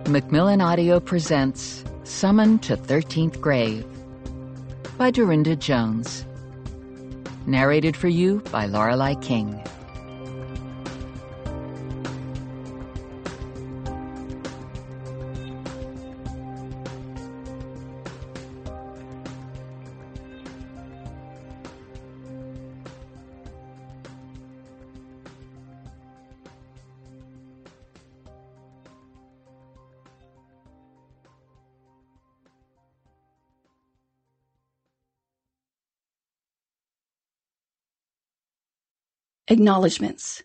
Macmillan Audio presents Summoned to 13th Grave by Dorinda Jones. Narrated for you by Lorelei King. Acknowledgements.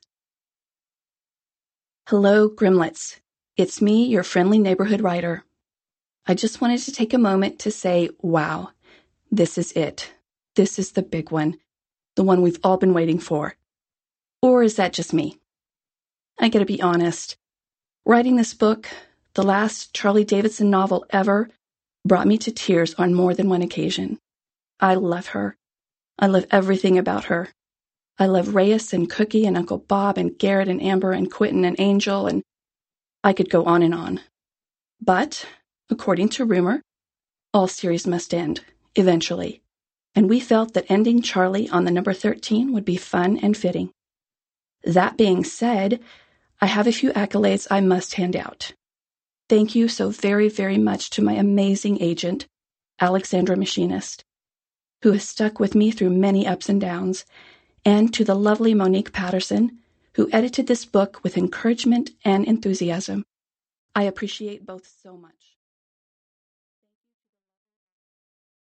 Hello, Grimlets. It's me, your friendly neighborhood writer. I just wanted to take a moment to say, wow, this is it. This is the big one, the one we've all been waiting for. Or is that just me? I gotta be honest. Writing this book, the last Charlie Davidson novel ever, brought me to tears on more than one occasion. I love her. I love everything about her. I love Reyes and Cookie and Uncle Bob and Garrett and Amber and Quentin and Angel, and I could go on and on. But, according to rumor, all series must end, eventually, and we felt that ending Charlie on the number 13 would be fun and fitting. That being said, I have a few accolades I must hand out. Thank you so very, very much to my amazing agent, Alexandra Machinist, who has stuck with me through many ups and downs, and to the lovely Monique Patterson, who edited this book with encouragement and enthusiasm. I appreciate both so much.